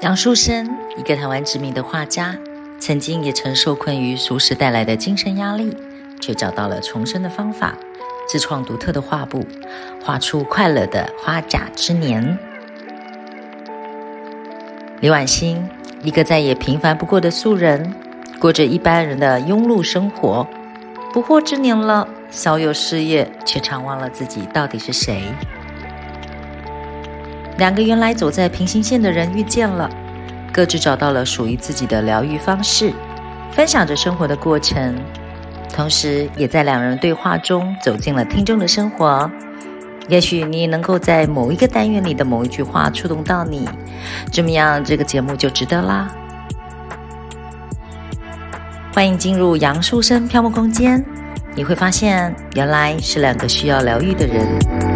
杨树生，一个台湾知名的画家，曾经也曾受困于俗世带来的精神压力，却找到了重生的方法，自创独特的画布，画出快乐的花甲之年。李婉欣，一个再也平凡不过的素人，过着一般人的庸碌生活，不惑之年了，小有事业，却常忘了自己到底是谁。两个原来走在平行线的人遇见了，各自找到了属于自己的疗愈方式，分享着生活的过程，同时也在两人对话中走进了听众的生活。也许你也能够在某一个单元里的某一句话触动到你，这么样这个节目就值得啦。欢迎进入杨树生飘梦空间，你会发现原来是两个需要疗愈的人。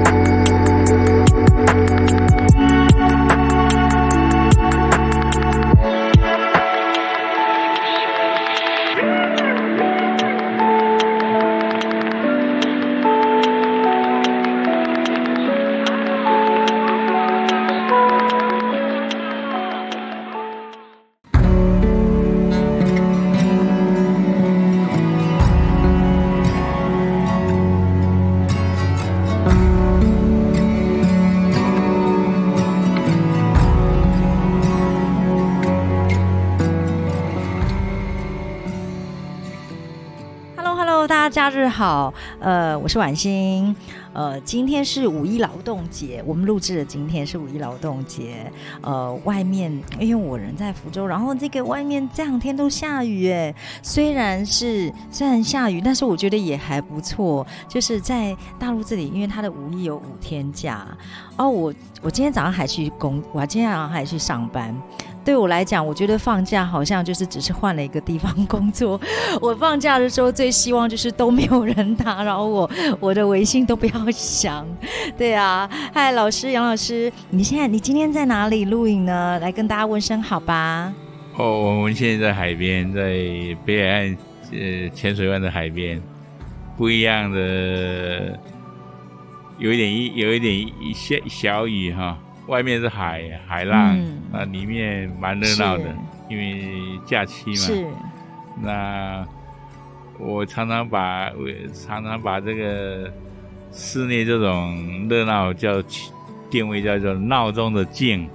大家假日好，我是婉欣，今天是五一劳动节，我们录制的今天是五一劳动节，外面因为我人在福州，然后这个外面这两天都下雨耶，虽然下雨，但是我觉得也还不错，就是在大陆这里，因为它的五一有5天假，我今天早上还去我今天早上还去上班。对我来讲，我觉得放假好像就是只是换了一个地方工作。我放假的时候最希望就是都没有人打扰我的微信都不要响。对啊，嗨，杨老师，你今天在哪里录影呢？来跟大家问声好吧。 我们现在在海边，在北海岸浅水湾的海边，不一样的，有一点小雨哈。外面是海浪，里面蛮热闹的，因为假期嘛。是。那我常常把这个室内这种热闹定位叫做闹钟的静。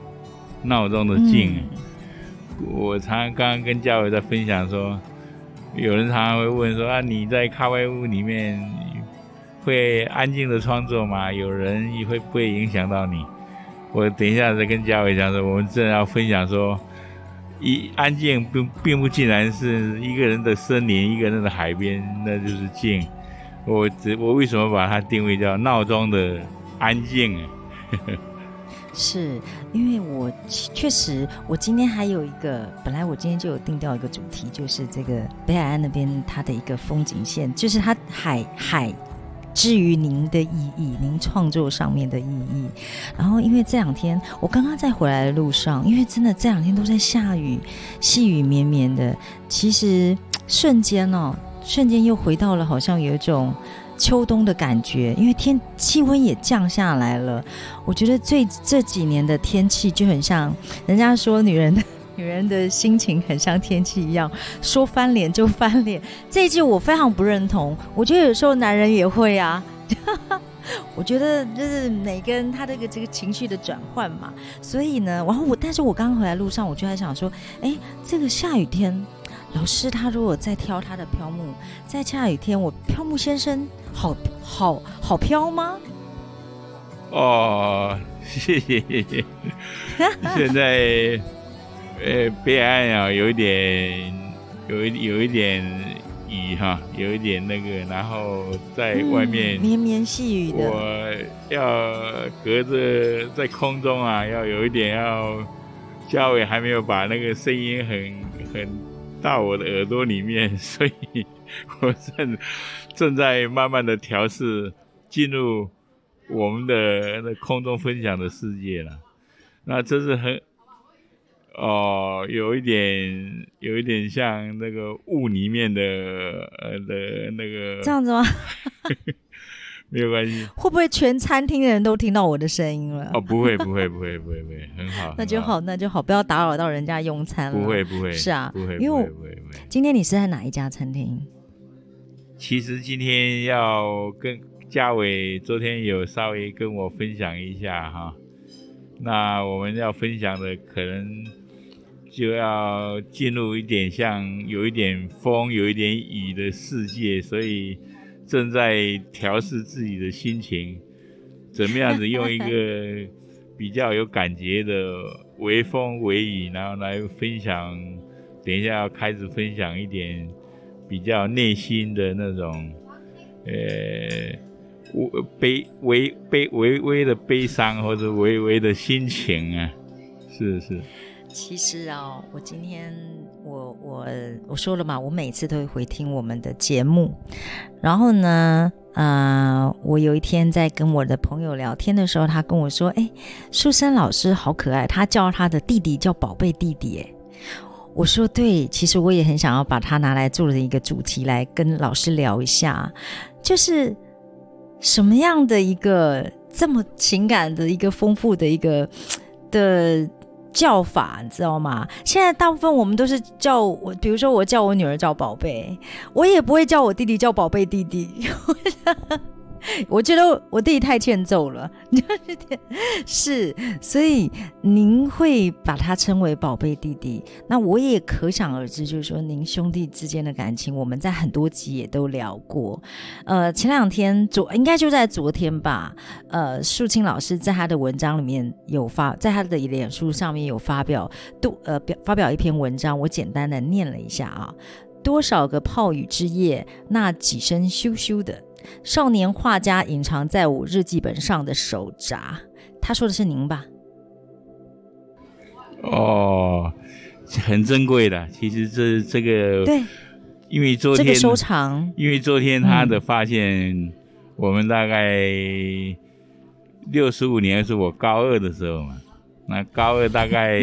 我刚刚跟嘉伟在分享说，有人常常会问说你在咖啡屋里面会安静的创作吗？有人会不会影响到你？我等一下再跟嘉伟讲说，我们正要分享说，安静并不尽然是一个人的森林，一个人的海边，那就是静。我为什么把它定位叫闹钟的安静？ 是因为我确实，我今天还有一个，本来我今天就有定调一个主题，就是这个北海岸那边它的一个风景线，就是它海至于您的意义，您创作上面的意义。然后因为这两天我刚刚在回来的路上，因为真的这两天都在下雨，细雨绵绵的，其实瞬间又回到了好像有一种秋冬的感觉，因为气温也降下来了。我觉得这几年的天气就很像人家说女人的心情很像天气一样，说翻脸就翻脸。这一句我非常不认同，我觉得有时候男人也会啊。我觉得就是每个人他这个情绪的转换嘛。所以呢，但是我刚刚回来路上，我就在想说，这个下雨天，老师他如果在挑他的飘木，在下雨天，我飘木先生好飘吗？ 谢谢。现在北海岸有一点雨哈，有一点那个，然后在外面绵绵细雨的， 我要隔着在空中要有一点嘉伟还没有把那个声音很到我的耳朵里面，所以我正在慢慢的调试进入我们的空中分享的世界了。那这是有一点像那个雾里面的那个这样子吗？ 没有关系。 会不会全餐厅的人都听到我的声音了？ 哦，不会，很好。 那就好，不要打扰到人家用餐了。 不会， 是啊， 不会。 因为今天你是在哪一家餐厅？ 其实今天要跟嘉伟昨天有稍微跟我分享一下哈，那我们要分享的可能就要进入一点像有一点风有一点雨的世界，所以正在调试自己的心情，怎么样子用一个比较有感觉的微风微雨，然后来分享，等一下要开始分享一点比较内心的那种微微的悲伤或者微微的心情啊，是。 其实啊，我今天我说了嘛，我每次都会回听我们的节目，然后呢，我有一天在跟我的朋友聊天的时候，他跟我说，淑生老师好可爱，他叫他的弟弟叫宝贝弟弟，我说对，其实我也很想要把它拿来做了一个主题来跟老师聊一下，就是什么样的一个这么情感的一个丰富的一个的叫法，你知道吗？现在大部分我们都是叫我，比如说我叫我女儿叫宝贝，我也不会叫我弟弟叫宝贝弟弟。我觉得我弟弟太欠揍了，是，所以您会把他称为宝贝弟弟，那我也可想而知，就是说您兄弟之间的感情，我们在很多集也都聊过。前两天应该就在昨天吧，树清老师在他的文章里面在他的脸书上面有发表一篇文章，我简单的念了一下啊。多少个泡雨之夜，那几声咻咻的，少年画家隐藏在我日记本上的手札。他说的是您吧？ 哦，很珍贵的。其实这个对，因为昨天这个收藏， 因为昨天他的发现，我们大概65年是我高2的时候嘛，那高2大概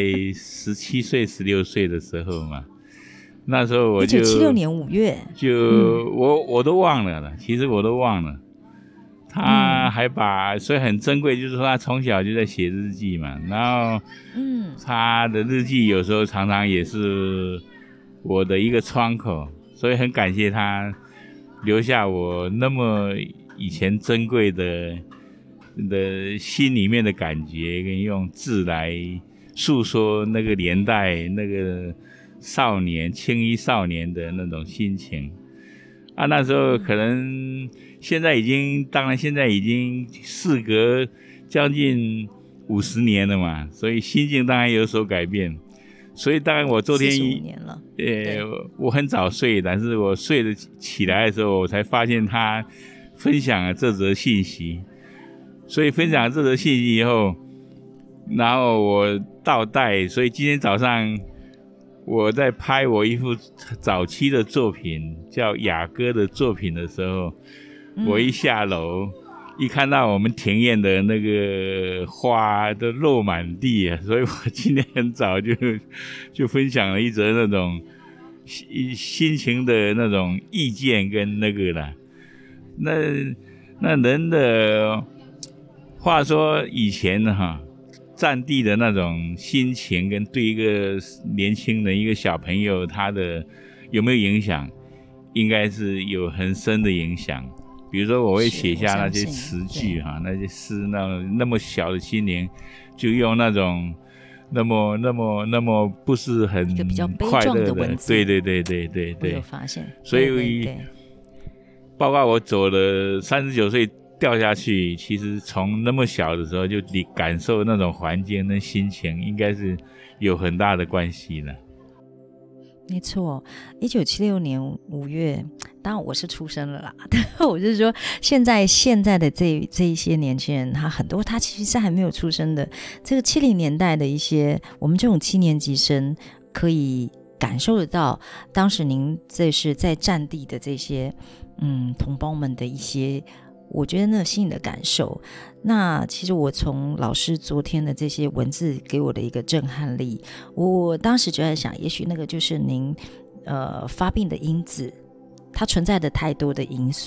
17岁16岁的时候嘛。那时候我就 1976年5月， 我都忘了，其实我都忘了。他还所以很珍贵，就是说他从小就在写日记嘛，然后他的日记有时候常常也是我的一个窗口，所以很感谢他留下我那么以前珍贵的心里面的感觉，跟用字来诉说那个年代那个青衣少年的那种心情啊。那时候可能当然现在已经事隔将近50年了嘛，所以心境当然有所改变。所以当然我昨天 45年了， 我很早睡，但是我睡得起来的时候，我才发现他分享了这则信息。所以分享了这则信息以后，然后我倒带，所以今天早上我在拍我一幅早期的作品叫雅歌的作品的时候，我一下楼一看到我们庭院的那个花都落满地啊，所以我今天很早就分享了一则那种心情的那种意见跟那个啦。那人的话说以前哈，战地的那种心情跟对一个年轻人一个小朋友他的有没有影响，应该是有很深的影响。比如说我会写下那些词句哈，那些诗，那么小的心灵就用那种那么不是很一个比较悲快乐的文字， 对， 我有发现。 所以包括我走了39岁掉下去，其实从那么小的时候就感受那种环境跟心情，应该是有很大的关系的。 没错，1976年5月，当然我是出生了啦，我是说现在的这一些年轻人，他很多他其实是还没有出生的。这个70年代的一些我们这种7年级生可以感受得到，当时您这是在战地的这些同胞们的一些，我觉得那心里的感受。那其实我从老师昨天的这些文字给我的一个震撼力，我当时就在想，也许那个就是您发病的因子，它存在的太多的因素。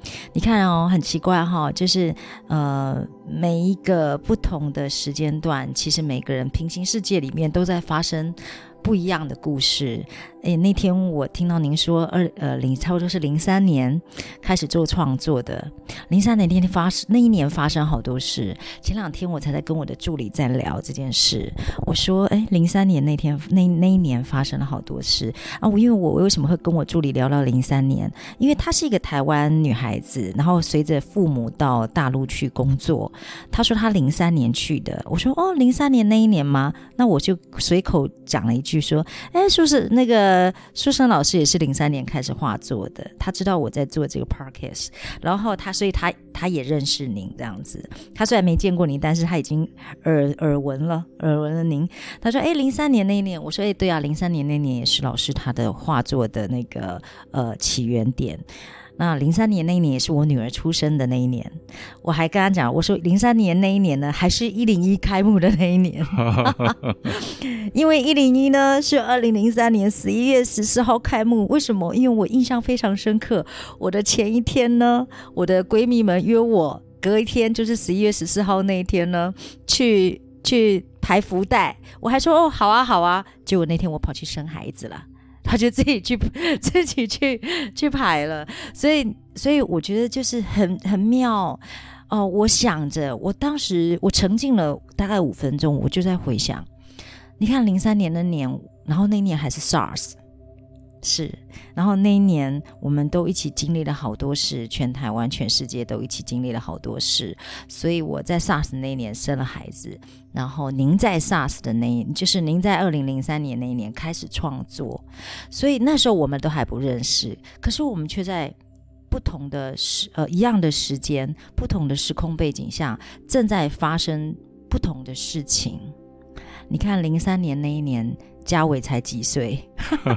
你看哦，很奇怪哈、就是每一个不同的时间段，其实每个人平行世界里面都在发生不一样的故事。那天我听到您说差不多是03年开始做创作的，03年那一年发生好多事。前2天我才在跟我的助理在聊这件事，我说03年那一年发生了好多事啊。因为我为什么会跟我助理聊到03年，因为她是一个台湾女孩子，然后随着父母到大陆去工作，她说她03年去的，我说03年那一年吗？那我就随口讲了一句说是不是那个书生老师也是03年开始画作的，他知道我在做这个 podcast， 然后所以他也认识您这样子。他虽然没见过您，但是他已经耳闻了您。他说03年那一年，我说对啊，03年那年也是老师他的画作的那个起源点。那03年那一年也是我女儿出生的那一年，我还跟她讲，我说03年那一年呢，还是101开幕的那一年，因为101呢是2003年11月14号开幕。为什么？因为我印象非常深刻，我的前一天呢，我的闺蜜们约我隔一天，就是11月14号那一天呢，去排福袋，我还说好啊，结果那天我跑去生孩子了。他就自己去排了，所以我觉得就是很妙我想着，我当时我沉浸了大概5分钟，我就在回想，你看03年那年，然后那年还是 SARS， 是，然后那一年我们都一起经历了好多事，全台湾全世界都一起经历了好多事。所以我在 SARS 那一年生了孩子，然后您在 SARS 的就是您在2003年那一年开始创作，所以那时候我们都还不认识，可是我们却在不同的一样的时间，不同的时空背景下，正在发生不同的事情。你看03年那一年，嘉伟才几岁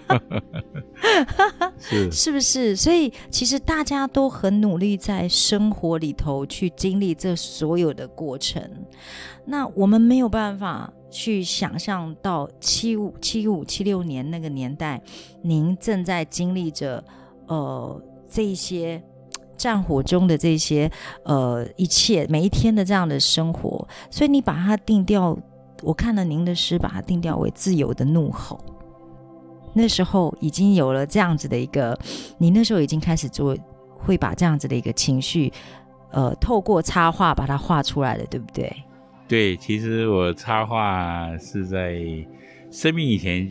是不是？所以其实大家都很努力在生活里头去经历这所有的过程。那我们没有办法去想象到75、76年那个年代，您正在经历着这一些战火中的这些一切每一天的这样的生活，所以你把它定调，我看了您的诗，把它定调为自由的怒吼。那时候已经有了这样子的一个，你那时候已经开始会把这样子的一个情绪透过插画把它画出来了，对不对？ 对，其实我插画是在生病以前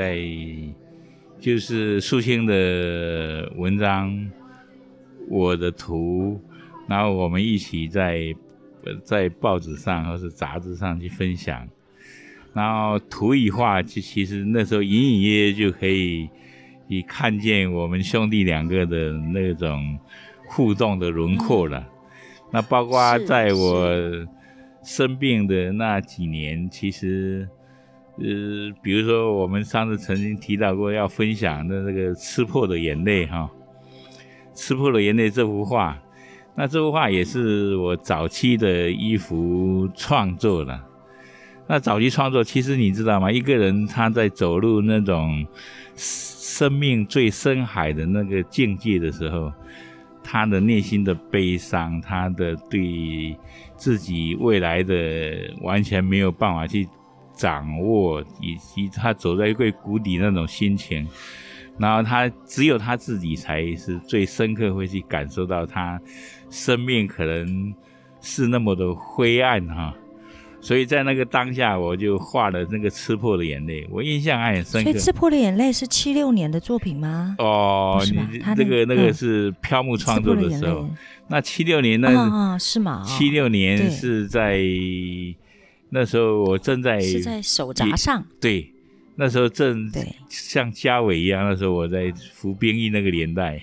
就是素清的文章，我的图，然后我们一起在报纸上或是杂志上去分享，然后图一画，其实那时候隐隐约约就可以看见我们兄弟2个的那种互动的轮廓了。那包括在我生病的那几年，其实比如说我们上次曾经提到过要分享的那个吃破的眼泪吃破的眼泪这幅画，那这幅画也是我早期的一幅创作了。那早期创作，其实你知道吗？一个人他在走入那种生命最深海的那个境界的时候，他的内心的悲伤，他的对自己未来的完全没有办法去掌握，以及他走在最谷底那种心情，然后只有他自己才是最深刻会去感受到他生命可能是那么的灰暗所以在那个当下，我就画了那个吃破的眼泪，我印象还很深刻。 所以吃破的眼泪是76年的作品吗？ 你那个是飘木创作的时候。那76年是吗 ？76年是在那时候我正在是在手札上。 对，那时候正像嘉伟一样，那时候我在服兵役那个年代。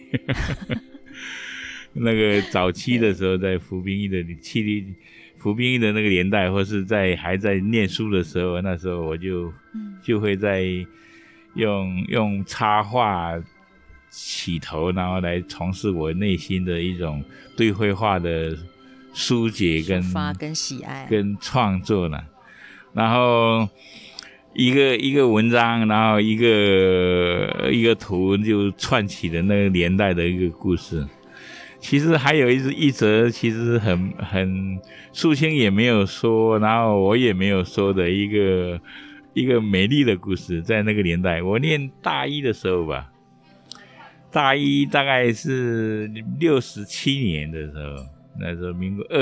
那个早期的时候，在服兵役的那个年代，或是还在念书的时候，那时候我就会在用插画起头，然后来从事我内心的一种对绘画的疏解跟喜爱跟创作了。然后一个文章，然后一个图就串起了那个年代的一个故事。 其实还有一则其实很素卿也没有说，然后我也没有说的一个美丽的故事。在那个年代，我念大一的时候吧，大一大概是67年的时候，那时候民国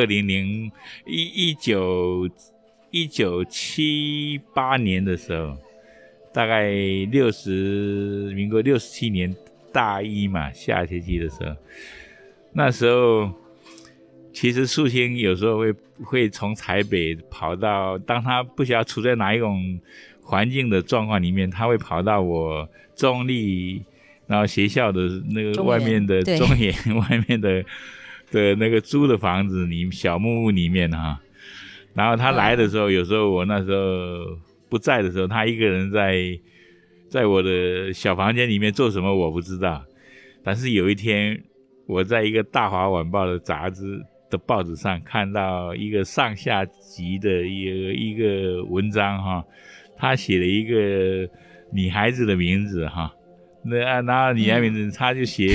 1978年的时候，大概民国67年大一嘛，下学期的时候，那时候其实素卿有时候会从台北跑到，当他不晓得处在哪一种环境的状况里面，他会跑到我中立，然后学校的那个外面的中原外面的那个租的房子里小木屋里面哈。然后他来的时候，有时候我那时候不在的时候，他一个人在我的小房间里面做什么我不知道。但是有一天我在一个大华晚报的杂志的报纸上看到一个上下集的一个文章哈，他写了一个女孩子的名字哈，然后女孩名字他就写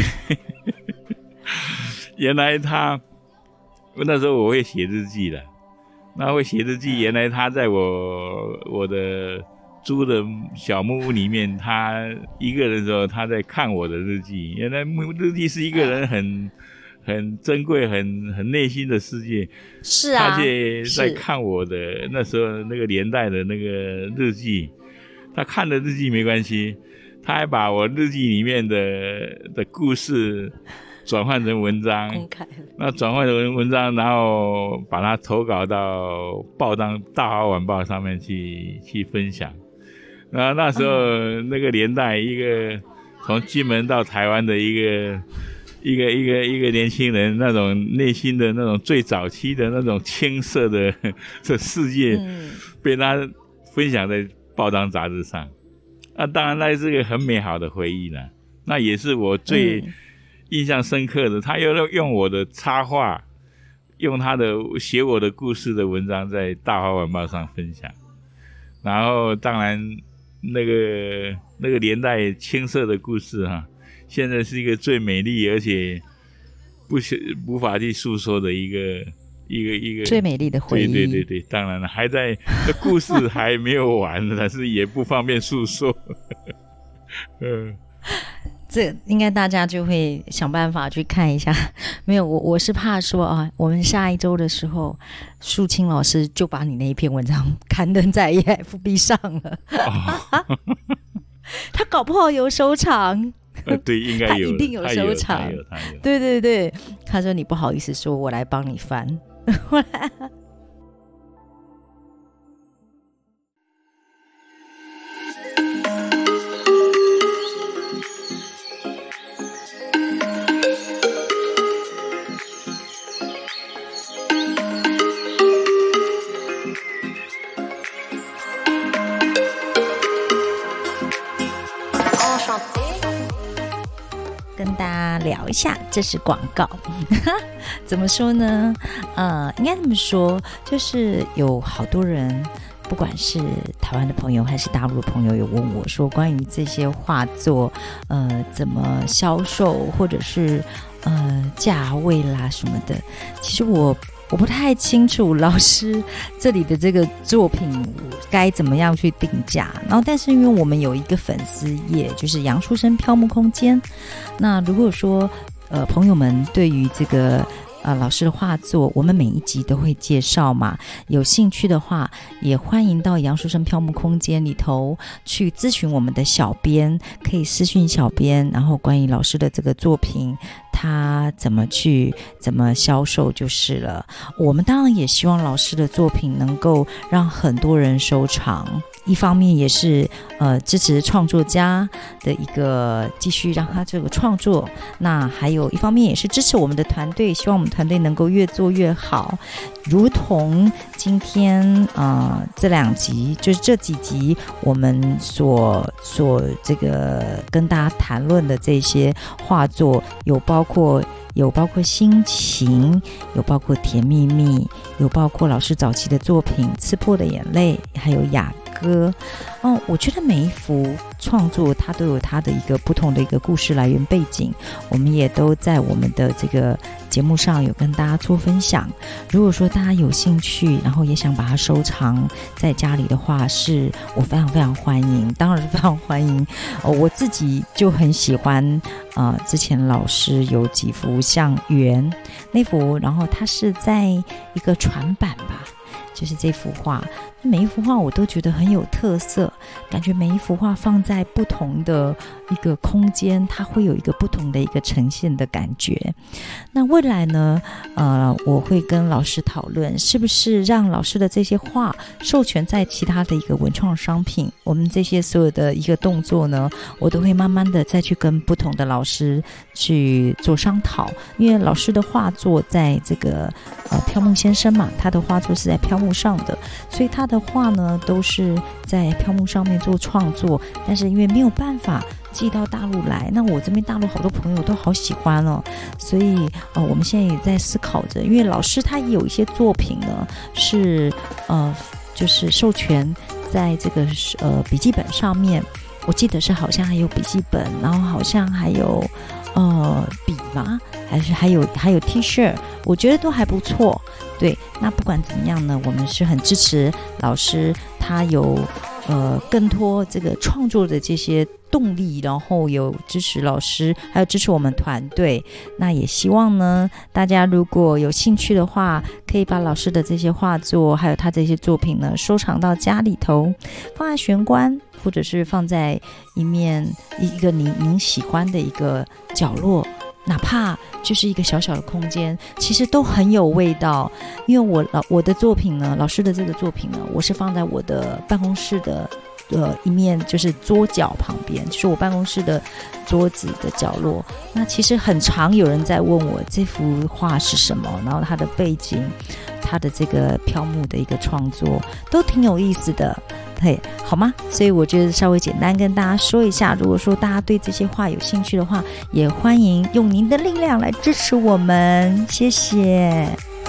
原来那时候我会写日记了，那会写日记，原来他在我的租的小木屋里面，他一个人的时候他在看我的日记，原来日记是一个人很珍贵很内心的世界。 是啊， 他也在看我的那时候那个年代的那个日记，他看的日记没关系，他还把我日记里面的故事转换成文章，那转换成文章，然后把它投稿到报章大华晚报上面去分享。然后那时候那个年代，一个从金门到台湾的一个年轻人，那种内心的那种最早期的那种青涩的世界，被他分享在报章杂志上。当然那是个很美好的回忆了，那也是我最印象深刻的。他又用我的插画，用他的写我的故事的文章在大华晚报上分享。然后当然那个年代青涩的故事哈，现在是一个最美丽而且无法去诉说的一个最美丽的回忆。 对，当然了，还在故事还没有完，但是也不方便诉说。 这应该大家就会想办法去看一下。没有，我是怕说啊，我们下一周的时候，素卿老师就把你那一篇文章刊登在 EFB 上了。他搞不好有收藏。 对，应该有， 他一定有收藏。 他有。 对，他说你不好意思说，我来帮你翻。跟大家聊一下，这是广告。怎么说呢？应该这么说，就是有好多人，不管是台湾的朋友还是大陆的朋友，有问我说关于这些画作，怎么销售，或者是价位啦什么的。其实我不太清楚老师这里的这个作品该怎么样去定价，然后但是因为我们有一个粉丝页，就是杨书生飘木空间，那如果说朋友们对于这个老师的画作，我们每一集都会介绍嘛，有兴趣的话也欢迎到杨书生飘木空间里头去咨询我们的小编，可以私讯小编，然后关于老师的这个作品他怎么销售就是了。我们当然也希望老师的作品能够让很多人收藏，一方面也是支持创作家的一个继续让他这个创作，那还有一方面也是支持我们的团队，希望我们团队能够越做越好。如同今天这两集，就是这几集我们所这个跟大家谈论的这些画作，有包括心情，有包括甜蜜蜜，有包括老师早期的作品刺破的眼泪，还有雅歌。我觉得每一幅创作它都有它的一个不同的一个故事来源背景，我们也都在我们的这个节目上有跟大家做分享。如果说大家有兴趣，然后也想把它收藏在家里的话，是我非常非常欢迎，当然是非常欢迎。我自己就很喜欢之前老师有几幅像圆那幅，然后它是在一个船板吧，就是这幅画，每一幅画我都觉得很有特色，感觉每一幅画放在不同的一个空间，它会有一个不同的一个呈现的感觉。那未来呢我会跟老师讨论是不是让老师的这些画授权在其他的一个文创商品，我们这些所有的一个动作呢，我都会慢慢的再去跟不同的老师去做商讨。因为老师的画作在这个飘木先生嘛，他的画作是在飘木上的，所以他的画呢都是在飘木上面做创作，但是因为没有办法寄到大陆来，那我这边大陆好多朋友都好喜欢哦，所以我们现在也在思考着，因为老师他也有一些作品呢是就是授权在这个笔记本上面，我记得是好像还有笔记本，然后好像还有笔吗？还有 T 恤，我觉得都还不错。对，那不管怎么样呢，我们是很支持老师他有更多这个创作的这些动力，然后有支持老师，还有支持我们团队。那也希望呢，大家如果有兴趣的话，可以把老师的这些画作，还有他这些作品呢，收藏到家里头，放在玄关，或者是放在一个您喜欢的一个角落。哪怕就是一个小小的空间，其实都很有味道。因为我的作品呢，老师的这个作品呢，我是放在我的办公室的一面，就是桌角旁边，就是我办公室的桌子的角落。那其实很常有人在问我这幅画是什么，然后它的背景，它的这个飘木的一个创作都挺有意思的。嘿，好吗？所以我觉得稍微简单跟大家说一下，如果说大家对这些画有兴趣的话，也欢迎用您的力量来支持我们，谢谢。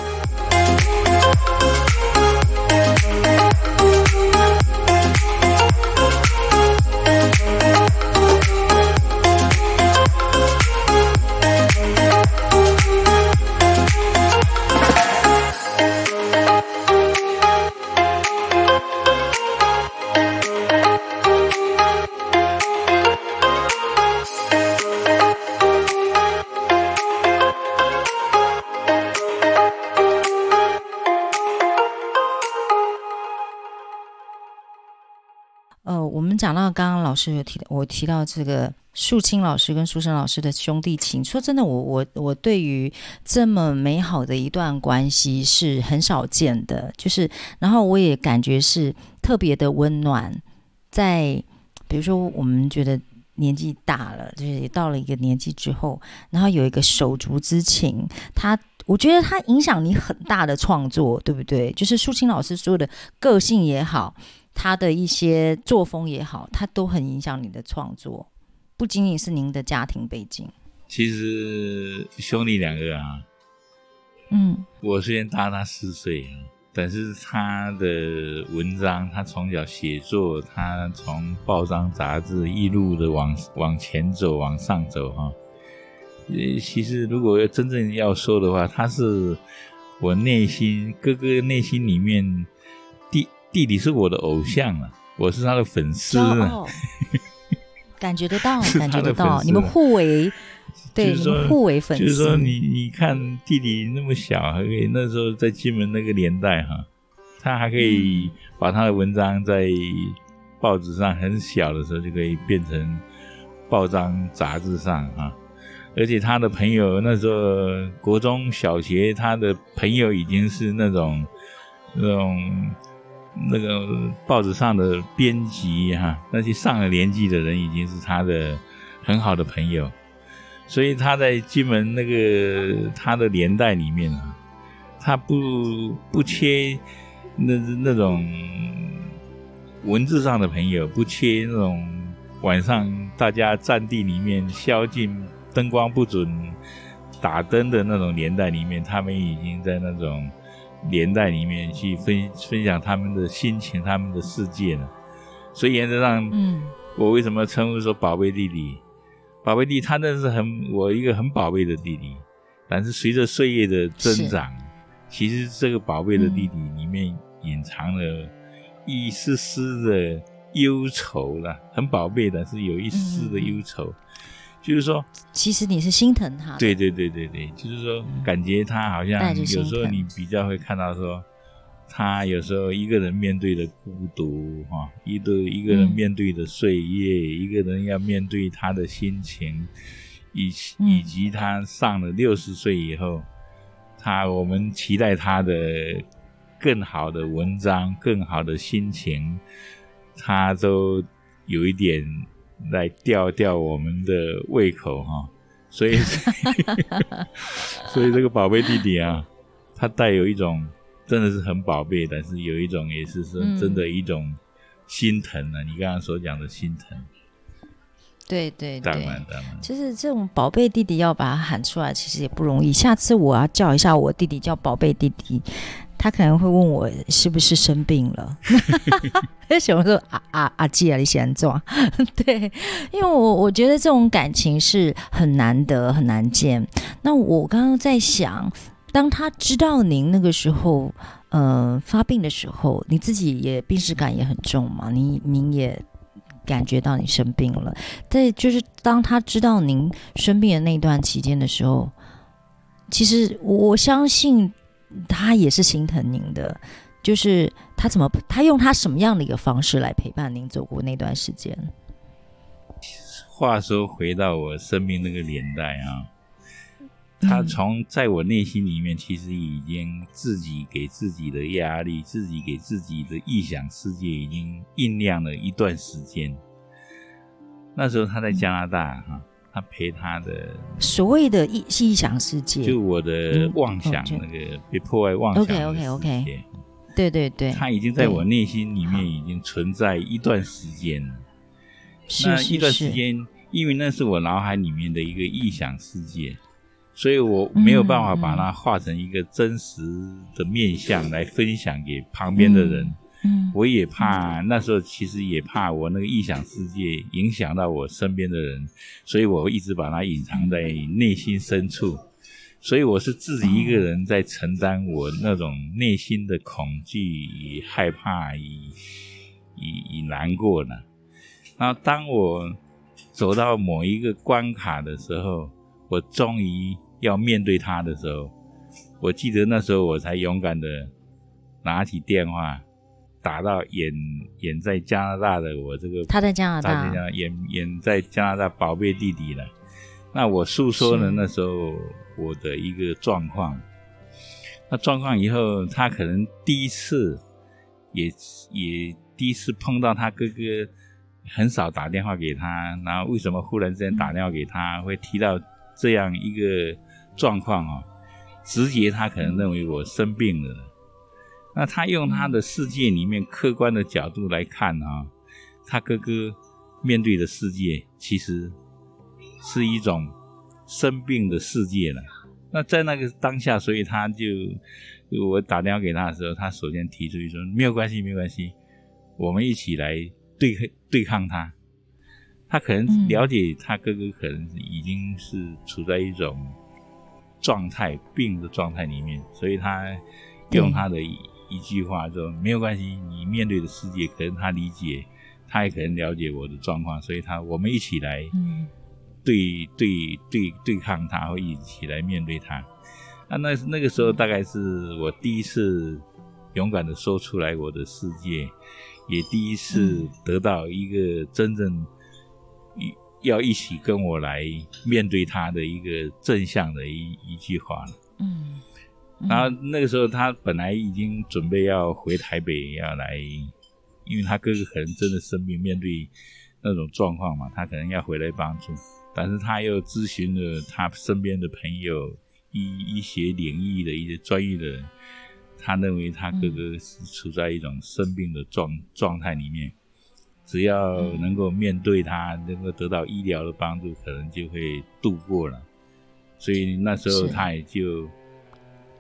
我们讲到刚刚老师我提到这个树青老师跟书生老师的兄弟情，说真的，我对于这么美好的一段关系是很少见的，就是然后我也感觉是特别的温暖。在比如说我们觉得年纪大了，就是也到了一个年纪之后，然后有一个手足之情，我觉得它影响你很大的创作，对不对？就是树青老师说的个性也好，他的一些作风也好，他都很影响你的创作，不仅仅是您的家庭背景。 其实兄弟两个啊，我虽然大他4岁，但是他的文章，他从小写作，他从报章杂志一路的往前走，往上走哈。其实如果真正要说的话，他是我哥哥内心里面弟弟是我的偶像啊，我是他的粉丝啊。 感觉得到，感觉得到，你们互为，对，你们互为粉丝。 就是说你看弟弟那么小，还可以那时候在金门那个年代哈，他还可以把他的文章在报纸上很小的时候就可以变成报章杂志上啊。而且他的朋友那时候国中小学，他的朋友已经是那个报纸上的编辑哈，那些上了年纪的人已经是他的很好的朋友，所以他在金门那个他的年代里面啊，他不缺那种文字上的朋友，不缺那种晚上大家占地里面宵禁灯光不准打灯的那种年代里面，他们已经在那种年代里面去分享他们的心情，他们的世界了。 所以原则上，我为什么称呼说宝贝弟弟？宝贝弟他那是我一个很宝贝的弟弟，但是随着岁月的增长，其实这个宝贝的弟弟里面隐藏了一丝丝的忧愁啦，很宝贝，但是有一丝的忧愁，就是说， 其实你是心疼他的。 对，就是说，感觉他好像有时候你比较会看到说，他有时候一个人面对的孤独哈，一个人面对的岁月，一个人要面对他的心情，以及他上了60岁以后，我们期待他的更好的文章，更好的心情，他都有一点来吊我们的胃口哈，所以这个宝贝弟弟啊，他带有一种真的是很宝贝，但是有一种也是真的一种心疼啊，你刚刚所讲的心疼。对，当然就是这种宝贝弟弟要把他喊出来其实也不容易，下次我要叫一下我弟弟叫宝贝弟弟，他可能会问我是不是生病了想说阿季啊你现在做对，因为我觉得这种感情是很难得很难见。那我刚刚在想，当他知道您那个时候发病的时候，你自己也病识感也很重嘛，您也感觉到你生病了，对，就是当他知道您生病的那段期间的时候，其实我相信他也是心疼您的，就是他用他什么样的一个方式来陪伴您走过那段时间。 话说回到我生命那个年代啊，他在我内心里面其实已经自己给自己的压力，自己给自己的臆想世界已经酝酿了一段时间。那时候他在加拿大他陪他的所谓的臆想世界， 就我的妄想，那个被破坏妄想的世界。 OK， 对， 他已经在我内心里面已经存在一段时间了。那一段时间，因为那是我脑海里面的一个臆想世界，所以我没有办法把它画成一个真实的面向来分享给旁边的人。我也怕，那时候其实也怕我那个臆想世界影响到我身边的人，所以我一直把它隐藏在内心深处。所以我是自己一个人在承担我那种内心的恐惧与害怕与难过呢。然后当我走到某一个关卡的时候，我终于要面对它的时候，我记得那时候我才勇敢的拿起电话打到远在加拿大的我这个， 他在加拿大， 远在加拿大宝贝弟弟了。那我诉说了那时候我的一个状况，那状况以后他可能第一次也第一次碰到他哥哥，很少打电话给他，然后为什么忽然之间打电话给他，会提到这样一个状况直觉他可能认为我生病了。那他用他的世界里面客观的角度来看他哥哥面对的世界其实是一种生病的世界了。那在那个当下，所以我打电话给他的时候，他首先提出说没有关系，我们一起来对抗他。他可能了解他哥哥可能已经是处在一种状态，病的状态里面，所以他用他的一句话说没有关系，你面对的世界可能他理解，他也可能了解我的状况，所以我们一起来对抗他，或一起来面对他。那个时候大概是我第一次勇敢的说出来我的世界，也第一次得到一个真正要一起跟我来面对他的一个正向的一句话。然后那个时候他本来已经准备要回台北要来，因为他哥哥可能真的生病，面对那种状况嘛，他可能要回来帮助，但是他又咨询了他身边的朋友，医学领域的一些专业的人，他认为他哥哥是处在一种生病的状态里面，只要能够面对他，能够得到医疗的帮助，可能就会度过了。所以那时候他也就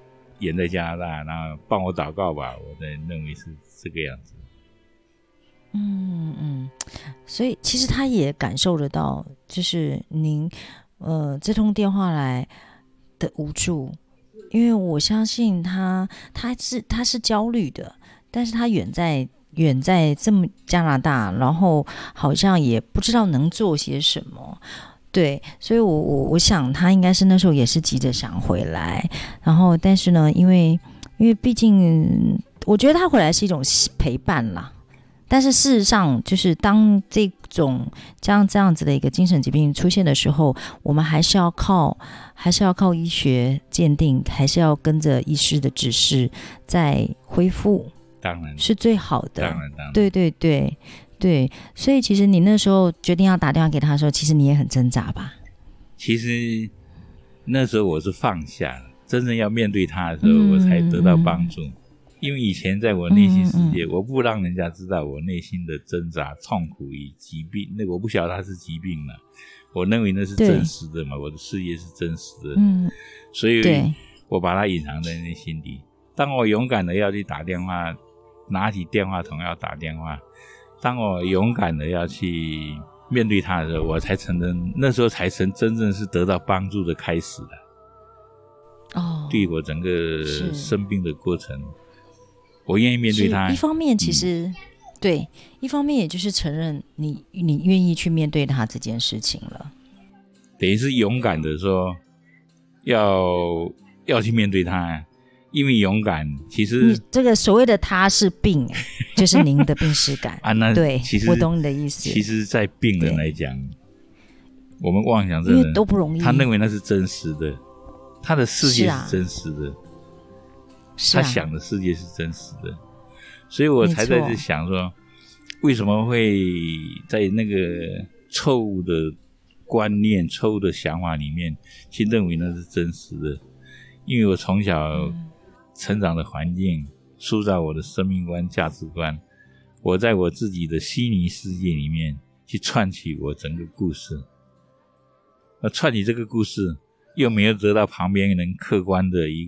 远在加拿大，然后帮我祷告吧，我在认为是这个样子。 所以其实他也感受得到，就是您这通电话来的无助，因为我相信他是焦虑的，但是他远在这么加拿大，然后好像也不知道能做些什么。对，所以我想他应该是那时候也是急着想回来，然后但是呢，因为毕竟我觉得他回来是一种陪伴啦。但是事实上，就是当这样子的一个精神疾病出现的时候，我们还是要靠医学鉴定，还是要跟着医师的指示再恢复， 当然是最好的。 当然， 对，所以其实你那时候决定要打电话给他的时候，其实你也很挣扎吧？ 其实那时候我是放下了，真正要面对他的时候，我才得到帮助。因为以前在我内心世界，我不让人家知道我内心的挣扎、痛苦与疾病。那我不晓得它是疾病了，我认为那是真实的嘛，我的事业是真实的，所以我把它隐藏在内心里。当我勇敢的要去打电话，拿起电话筒要打电话，当我勇敢的要去面对它的时候，我才承认，那时候才真正是得到帮助的开始了。对我整个生病的过程。我愿意面对他， 一方面其实、对，一方面也就是承认你愿意去面对他这件事情了， 等于是勇敢的说要去面对他，因为勇敢其实这个所谓的他是病，就是您的病识感那对， 其实我懂你的意思。 其实在病人来讲，我们妄想症因为都不容易， 他认为那是真实的，他的世界是真实的。他想的世界是真实的，所以我才在这想说，为什么会在那个错误的观念、错误的想法里面去认为那是真实的？因为我从小成长的环境塑造我的生命观、价值观，我在我自己的虚拟世界里面去串起我整个故事，而串起这个故事又没有得到旁边人客观的一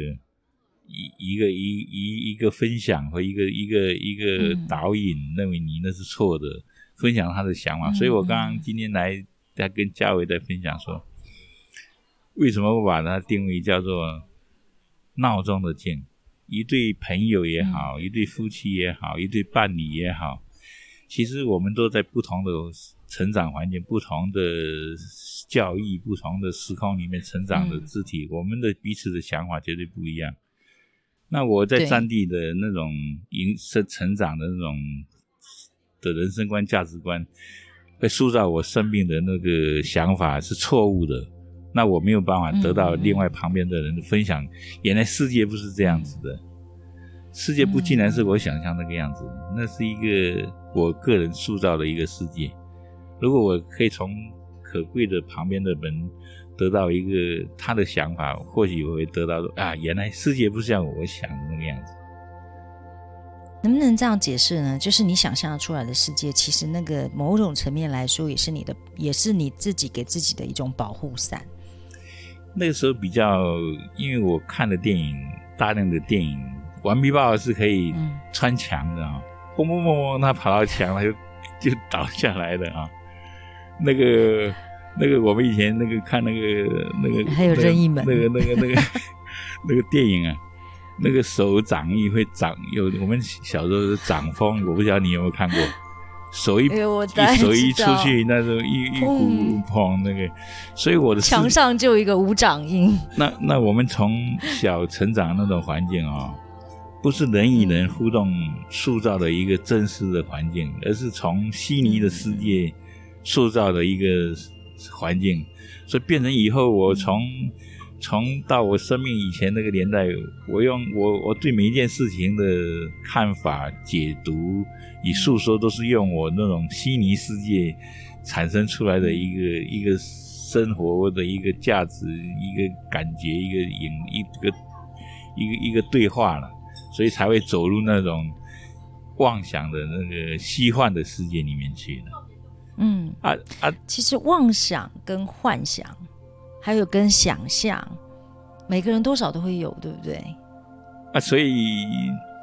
个分享和一个导引，认为你那是错的，分享他的想法。所以我刚刚今天来跟嘉伟在分享说，为什么我把它定位叫做闹钟的键？一对朋友也好，一对夫妻也好，一对伴侣也好，其实我们都在不同的成长环境、不同的教育、不同的时空里面成长的肢体，我们的彼此的想法绝对不一样。那我在战地的那种成长的那种的人生观、价值观，会塑造我生命的那个想法是错误的。那我没有办法得到另外旁边的人的分享，原来世界不是这样子的，世界不尽然是我想象那个样子，那是一个我个人塑造的一个世界。如果我可以从可贵的旁边的人得到一个他的想法，或许我会得到原来世界不像我想的那个样子。 能不能这样解释呢？就是你想象出来的世界，其实那个某种层面来说，也是你自己给自己的一种保护伞。 那个时候比较，因为我看的电影，大量的电影，顽皮豹是可以穿墙的砰砰砰砰，他跑到墙，他就倒下来了那个我们以前那个看那个还有任意门那个电影那个手掌印会长，我们小时候是掌风，我不知道你有没有看过，手一手一出去，那时候一股砰那个，所以我的墙上就有一个无掌印。 那我们从小成长那种环境不是人与人互动塑造的一个真实的环境，而是从虚拟的世界塑造的一个环境，所以变成以后我从到我生命以前那个年代，我对每一件事情的看法、解读与诉说，都是用我那种虚拟世界产生出来的一个生活的一个价值、一个感觉、一个对话了，所以才会走入那种妄想的那个虚幻的世界里面去了。 其实妄想跟幻想还有跟想象，每个人多少都会有，对不对？ 所以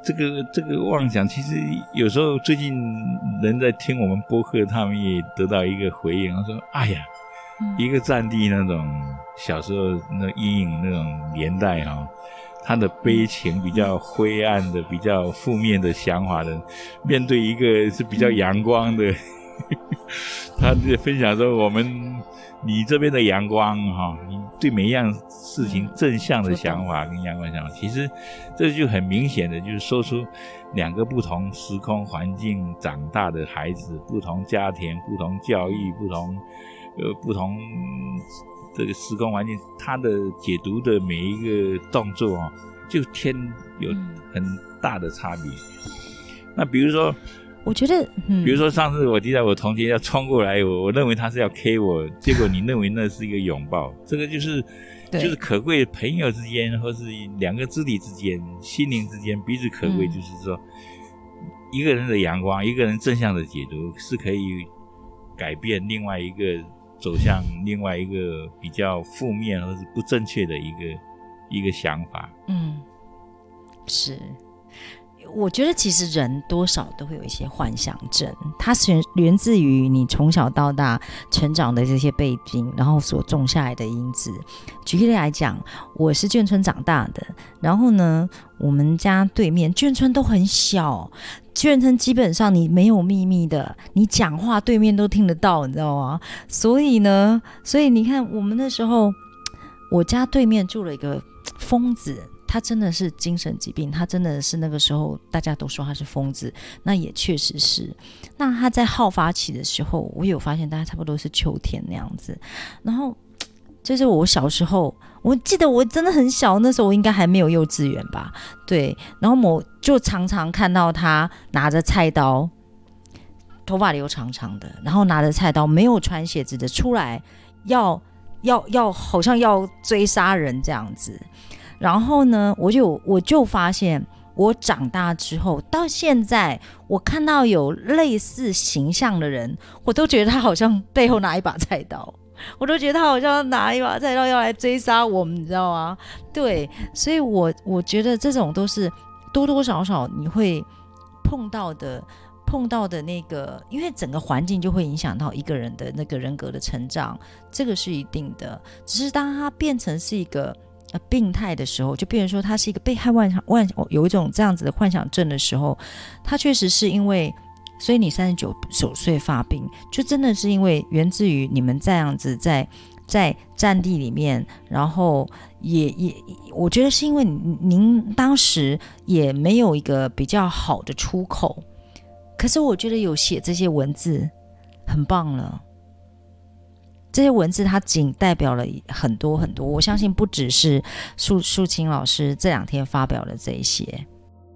这个妄想，其实有时候最近人在听我们播客，他们也得到一个回应，他说：“哎呀，一个战地那种小时候那阴影那种年代他的悲情比较灰暗的、比较负面的想法的，面对一个是比较阳光的，他就分享说你这边的阳光你对每一样事情正向的想法跟阳光想法，其实这就很明显的就是说出两个不同时空环境长大的孩子，不同家庭、不同教育、不同这个时空环境，他的解读的每一个动作就有很大的差别。那比如说我觉得比如说上次我记得我同学要冲过来，我认为他是要 K 我，结果你认为那是一个拥抱，这个就是可贵朋友之间，或是两个肢体之间、心灵之间彼此可贵，就是说一个人的阳光，一个人正向的解读是可以改变另外一个走向另外一个比较负面或是不正确的一个想法。 是。我觉得其实人多少都会有一些幻想症，它是源自于你从小到大成长的这些背景，然后所种下来的因子。举例来讲，我是眷村长大的，然后呢，我们家对面眷村都很小，眷村基本上你没有秘密的，你讲话对面都听得到，你知道吗？所以你看我们那时候，我家对面住了一个疯子，他真的是精神疾病，他真的是那个时候大家都说他是疯子，那也确实是。那他在好发期的时候，我有发现大概差不多是秋天那样子。然后就是我小时候，我记得我真的很小，那时候我应该还没有幼稚园吧，对。然后我就常常看到他拿着菜刀，头发留长长的，然后拿着菜刀，没有穿鞋子的出来，要好像要追杀人这样子。然后呢，我就发现，我长大之后到现在，我看到有类似形象的人，我都觉得他好像背后拿一把菜刀，我都觉得他好像拿一把菜刀要来追杀我们，你知道吗？对，所以我觉得这种都是多多少少你会碰到的那个，因为整个环境就会影响到一个人的那个人格的成长，这个是一定的。只是当他变成是一个病态的时候，就变成说他是一个被害有一种这样子的幻想症的时候，他确实是因为，所以你39岁发病，就真的是因为源自于你们这样子在战地里面，然后也我觉得是因为您当时也没有一个比较好的出口，可是我觉得有写这些文字很棒了。这些文字它仅代表了很多很多，我相信不只是素清老师这2天发表的这一些。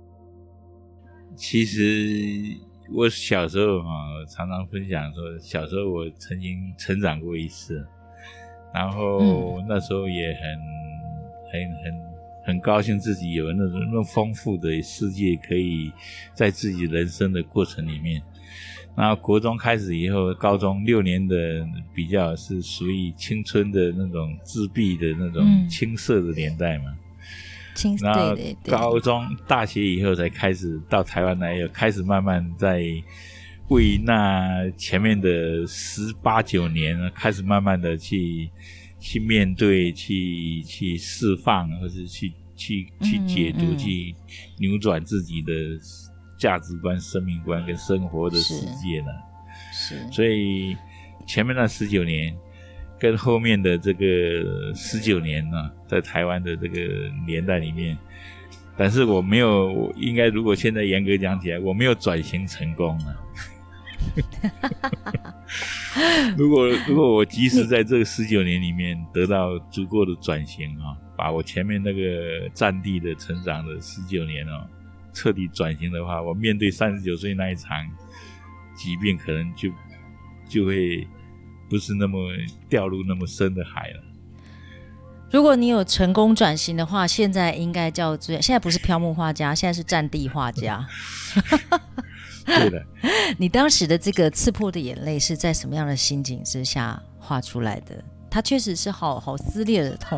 其实我小时候常常分享说，小时候我曾经成长过一次，然后那时候也很高兴自己有那种丰富的世界，可以在自己人生的过程里面。然后国中开始以后，高中6年的比较是属于青春的那种自闭的那种青涩的年代嘛。然后高中大学以后才开始到台湾来，又开始慢慢在为那前面的18、19年开始慢慢的去面对，去释放，或是去解读，去扭转自己的价值观、生命观跟生活的世界呢。是，所以前面那19年跟后面的这个19年呢，在台湾的这个年代里面，但是我应该如果现在严格讲起来，我没有转型成功啊。如果我即使在这个19年里面得到足够的转型把我前面那个战地的成长的19年彻底转型的话，我面对39岁那一场疾病，可能就会不是那么掉入那么深的海了。 如果你有成功转型的话，现在应该叫做，现在不是飘木画家，现在是战地画家。 对的。 你当时的这个刺破的眼泪是在什么样的心境之下画出来的？它确实是好撕裂的痛，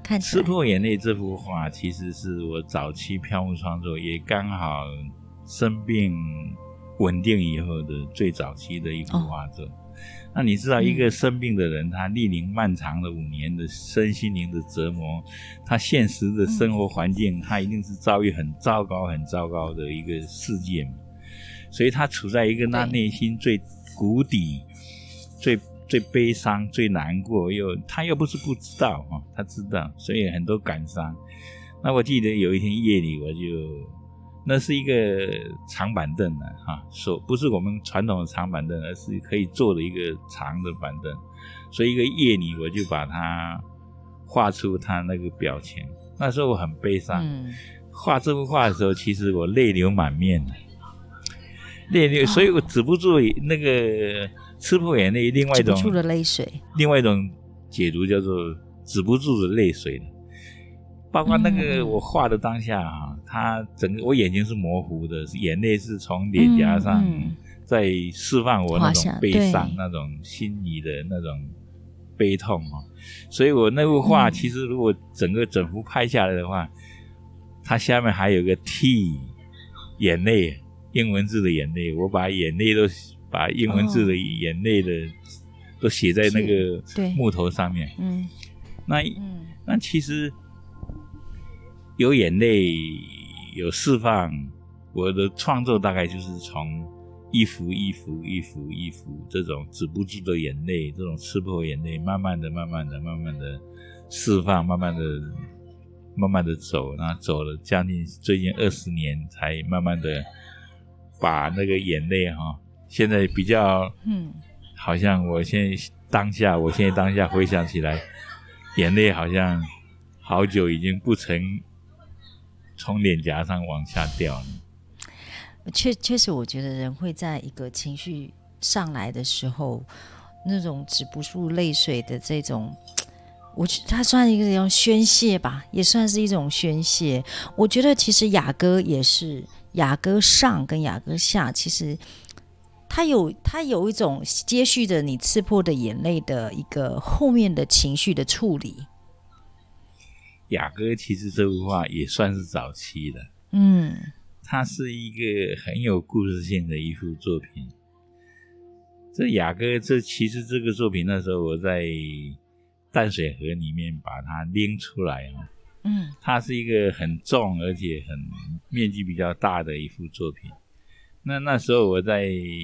看起来刺破眼泪这幅画其实是我早期票务创作，也刚好生病稳定以后的最早期的一幅画作。那你知道一个生病的人，他历经漫长的5年的身心灵的折磨，他现实的生活环境，他一定是遭遇很糟糕很糟糕的一个世界嘛，所以他处在一个他内心最谷底，最悲伤最难过，他又不是不知道他知道，所以很多感伤。那我记得有一天夜里，那是一个长板凳不是我们传统的长板凳，而是可以坐的一个长的板凳，所以一个夜里我就把它画出他那个表情。那时候我很悲伤，画这幅画的时候其实我泪流满面了，所以我止不住那个刺破眼泪，另外一种止不住的泪水， 另外一种解读叫做止不住的泪水了。包括那个我画的当下它整个我眼睛是模糊的，眼泪是从脸颊上在释放我那种悲伤，那种心里的那种悲痛所以我那幅画其实如果整幅拍下来的话，它下面还有个 T 眼泪，英文字的眼泪，我把眼泪都把英文字的眼泪的都写在那个木头上面。那其实有眼泪有释放，我的创作大概就是从一幅这种止不住的眼泪，这种刺破眼泪，慢慢的释放，慢慢的走，然后走了将近最近20年，才慢慢的把那个眼泪现在比较好像我现在当下回想起来，眼泪好像好久已经不曾从脸颊上往下掉了。 确实我觉得人会在一个情绪上来的时候，那种止不住泪水的这种，我觉得它算一种宣泄吧，也算是一种宣泄。我觉得其实雅歌也是，雅歌上跟雅歌下，其实它有一种接续着你刺破的眼泪的一个后面的情绪的处理。 雅歌其实这幅画也算是早期的，它是一个很有故事性的一幅作品。这雅歌其实这个作品那时候我在淡水河里面把它拎出来它是一个很重而且很面积比较大的一幅作品。那时候我在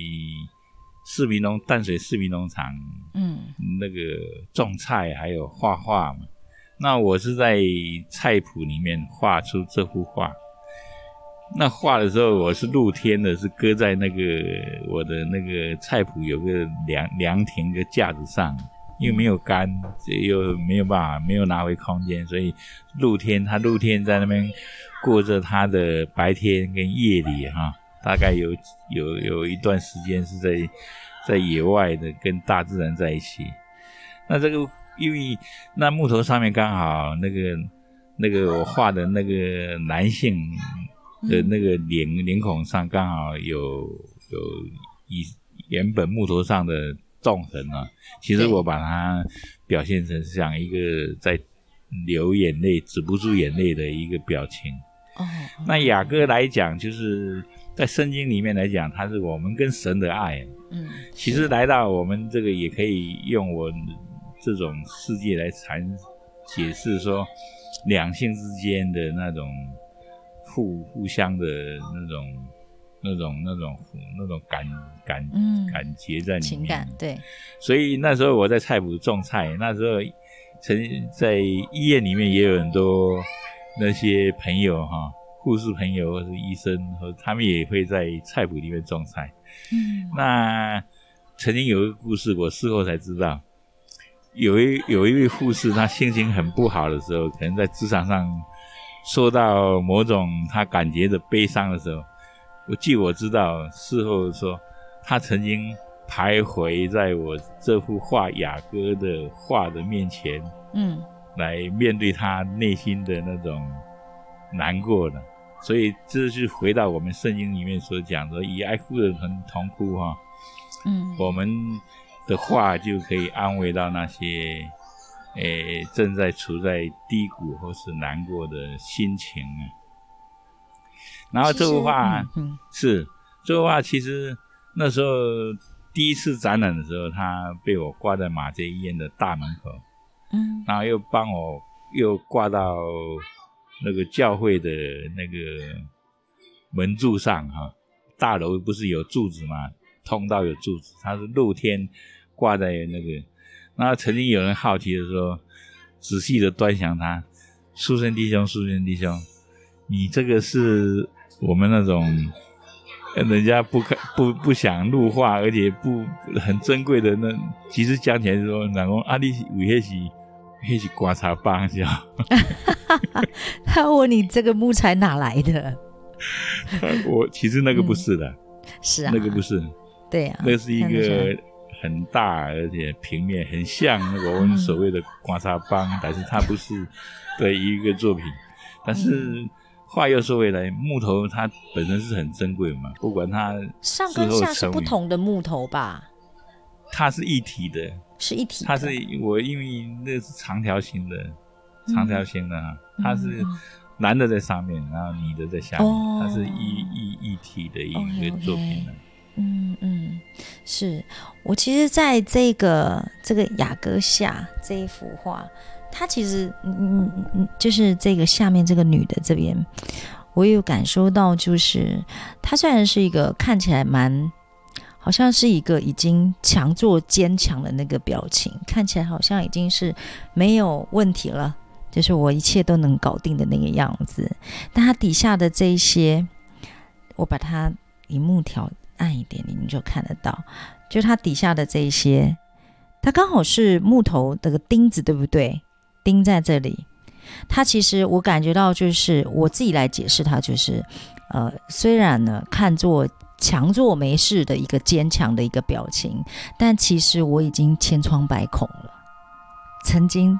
淡水市民农场那个种菜还有画画嘛，那我是在菜谱里面画出这幅画。那画的时候我是露天的，是搁在那个我的那个菜谱有个凉亭的架子上，因为没有杆，又没有办法没有拿回空间，所以他露天在那边过着他的白天跟夜里大概有一段时间是在野外的跟大自然在一起。那这个因为那木头上面刚好那个我画的那个男性的那个脸孔上刚好有原本木头上的纵横其实我把它表现成像一个在流眼泪止不住眼泪的一个表情。那雅歌来讲，就是在圣经里面来讲，它是我们跟神的爱其实来到我们这个也可以用我这种世界来解释说两性之间的那种互相的那种感觉在里面， 情感。对， 所以那时候我在菜圃种菜，那时候在医院里面也有很多那些朋友护士朋友或是医生，他们也会在菜圃里面种菜。那曾经有一个故事，我事后才知道，有一位护士，她心情很不好的时候，可能在职场上受到某种她感觉的悲伤的时候，我知道事后说，她曾经徘徊在我这幅画雅歌的画的面前，来面对她内心的那种难过的。所以这是回到我们圣经里面所讲的，以爱哭的人同哭我们的话就可以安慰到那些正在处在低谷或是难过的心情啊。然后这幅画这幅画其实那时候第一次展览的时候，它被我挂在马偕医院的大门口，然后又帮我又挂到那个教会的那个门柱上哈。大楼不是有柱子吗？通道有柱子，它是露天挂在那个。然后曾经有人好奇的说，仔细的端详它，书生弟兄，你这个是我们那种人家不想入画，而且不很珍贵的那，其实讲起来说，人说啊，你为那是刮擦棒是吧？ 他问你这个木材哪来的？ 其实那个不是的， 是啊， 那个不是， 对啊， 那是一个很大而且平面，很像那个我们所谓的刮擦棒，但是它不是的一个作品。但是话又说回来，木头它本身是很珍贵嘛，不管它上跟下是不同的木头吧？ 它是一体的， 是一体的。 它是因为那是长条形的它是蓝的在上面，然后你的在下面，它是一体的一个作品。 是我其实在这个雅歌下这一幅画，它其实就是这个下面这个女的这边，我有感受到，就是她虽然是一个看起来好像是一个已经强作坚强的那个表情，看起来好像已经是没有问题了，就是我一切都能搞定的那个样子。但它底下的这一些，我把它萤幕调暗一点，你们就看得到，就它底下的这一些，它刚好是木头的钉子，对不对？钉在这里，它其实我感觉到，就是我自己来解释它，就是虽然呢看作强作没事的一个坚强的一个表情，但其实我已经千疮百孔了。曾经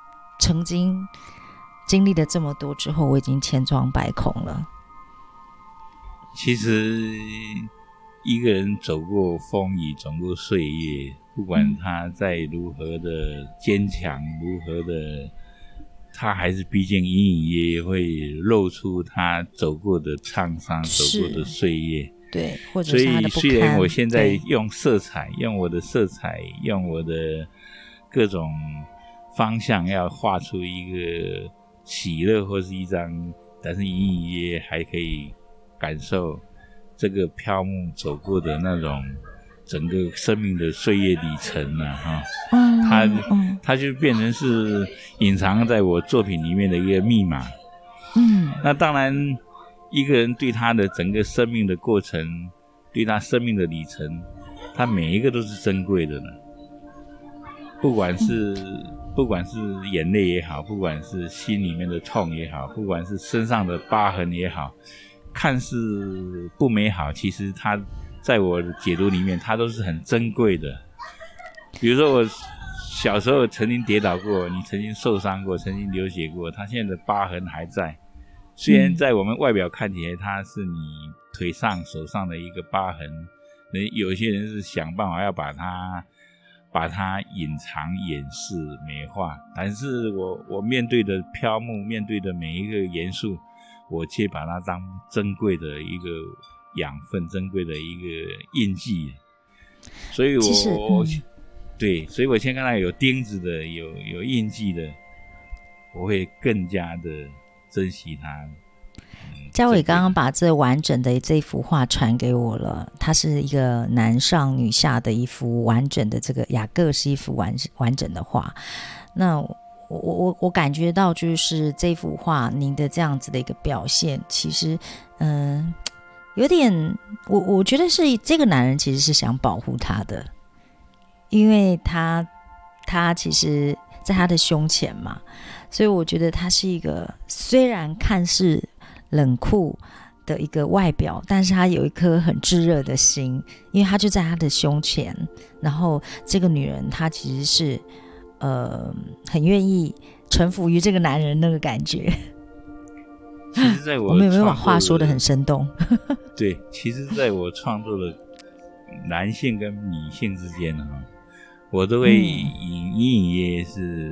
经历了这么多之后，我已经千疮百孔了。 其实一个人走过风雨，走过岁月，不管他再如何的坚强，如何的，他还是毕竟隐隐约约会露出他走过的沧桑，走过的岁月。 对，或者是他的不堪。 所以虽然我现在用色彩，用我的色彩，用我的各种方向要画出一个喜乐或是一张，但是隐隐约约还可以感受这个飘木走过的那种整个生命的岁月里程啊，它就变成是隐藏在我作品里面的一个密码。那当然一个人对他的整个生命的过程，对他生命的里程，他每一个都是珍贵的呢。不管是眼泪也好，不管是心里面的痛也好，不管是身上的疤痕也好，看似不美好，其实它在我的解读里面，它都是很珍贵的。比如说我小时候曾经跌倒过，你曾经受伤过，曾经流血过，它现在的疤痕还在。虽然在我们外表看起来它是你腿上手上的一个疤痕，有些人是想办法要把它隐藏掩饰美化，但是我面对的飘木，面对的每一个元素，我却把它当珍贵的一个养分，珍贵的一个印记。所以对，所以我现在看到有钉子的，有印记的，我会更加的珍惜它。 嘉伟刚刚把这完整的这幅画传给我了，它是一个男上女下的一幅完整的，这个雅各是一幅完整的画。那我感觉到就是这幅画您的这样子的一个表现，其实有点我觉得是这个男人其实是想保护他的，因为他其实在他的胸前嘛，所以我觉得他是一个虽然看似冷酷的一个外表，但是他有一颗很炙热的心，因为他就在他的胸前，然后这个女人她其实是很愿意臣服于这个男人那个感觉。 其实在我们有没有把话说得很生动？ 对，其实在我创作的男性跟女性之间我都会隐隐约约是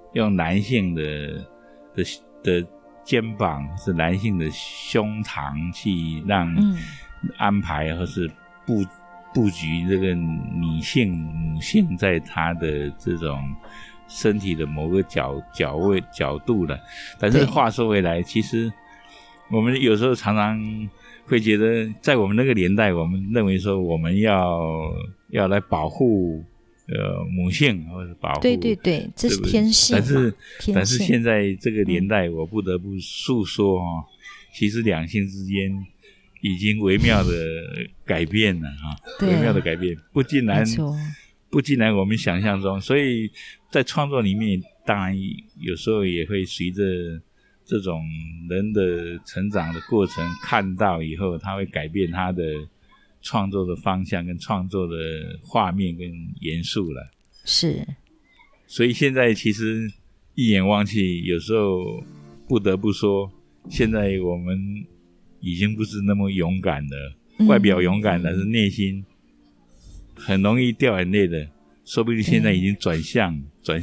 用男性的肩膀是男性的胸膛去让安排或是布局这个女性母性在她的这种身体的某个角度了。但是话说回来，其实我们有时候常常会觉得，在我们那个年代，我们认为说我们要来保护母性，或者保护， 对，这是天性嘛。 但是现在这个年代，我不得不诉说其实两性之间已经微妙的改变了微妙的改变，不尽然我们想象中。所以在创作里面，当然有时候也会随着这种人的成长的过程，看到以后，他会改变他的创作的方向跟创作的画面跟元素了。 是，所以现在其实一眼望去，有时候不得不说，现在我们已经不是那么勇敢的，外表勇敢，但是内心很容易掉眼泪的，说不定现在已经转向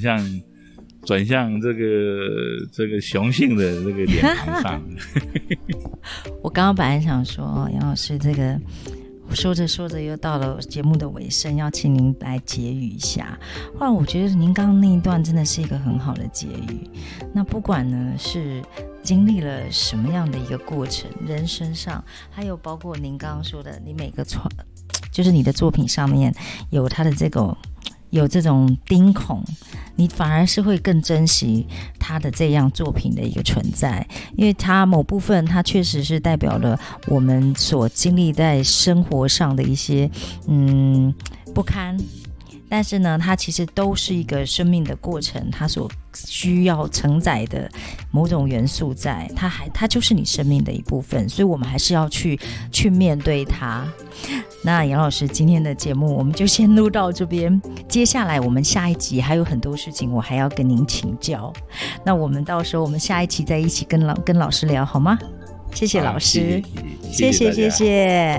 这个雄性的这个脸庞上。 我刚刚本来想说，杨老师，这个说着又到了节目的尾声，要请您来结语一下。后来我觉得您刚刚那一段真的是一个很好的结语。那不管呢是经历了什么样的一个过程，人生上，还有包括您刚刚说的，你每个就是你的作品上面有它的有这种钉孔，你反而是会更珍惜他的这样作品的一个存在，因为它某部分它确实是代表了我们所经历在生活上的一些不堪，但是呢它其实都是一个生命的过程，它所需要承载的某种元素在，它就是你生命的一部分，所以我们还是要去面对它。那杨老师，今天的节目我们就先录到这边，接下来我们下一集还有很多事情我还要跟您请教，那我们到时候我们下一期再一起跟老师聊好吗？谢谢老师，谢谢。